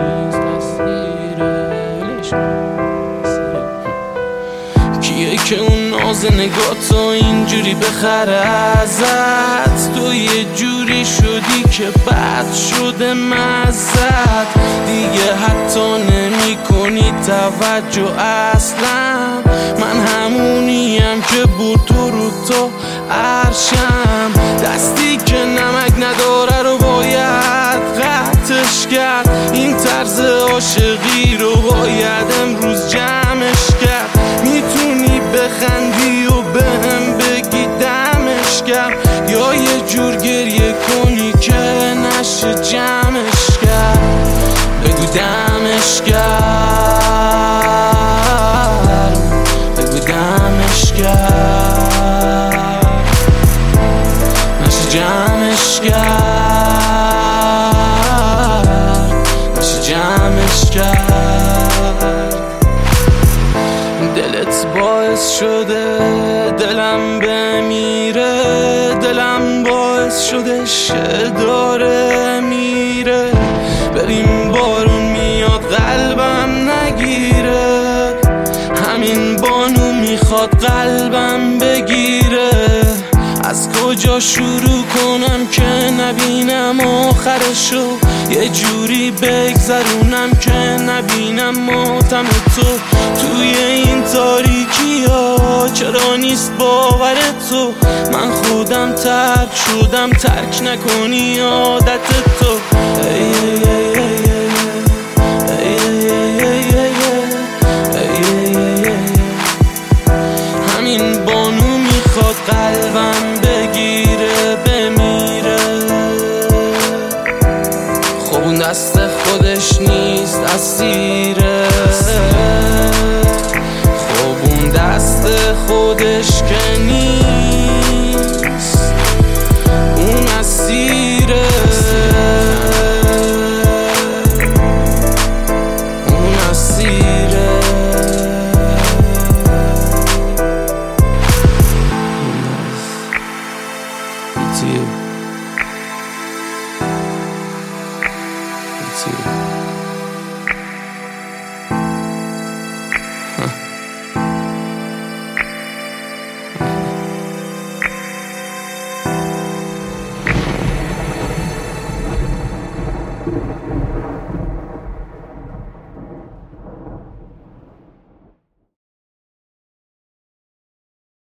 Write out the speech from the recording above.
نیست تصویرش کیه که اون ناز نگاهتو اینجوری بخره ازت؟ تو یه جوری شدی که بد شده مزت، دیگه حتی نمی کنی توجه اصلا. من همونیم که بود تو رو تو عرشم، دستی که نمک نداره رو باید قطعش کرد. این طرز عاشقی رو باید امروز جمعش کرد. میتونی بخندی و بهم بگی دمش کرد، یا یه جور گریه کنی که نشه جمعش کرد. بگو دمش کرد، بگو دمش کرد، نشه جمعش کرد، نشه جمعش کرد. دلت باعث شده دلم بمیره، دلم باعث شده داره میره. ببین بارون میاد قلبم نگیره، همین بانو میخواد قلبم بگیره. از کجا شروع کنم که نبینم آخرشو، یه جوری بگذرونم که نبینم ماتم تو. توی این تاریکی ها چرا نیست باور تو؟ من خودم ترک شدم، ترک نکنی عادت تو. همین بانو میخواد قلبم بگیره بمیره. خب اون دست خودش نیست اسیره، خب اون دست خودش که نیست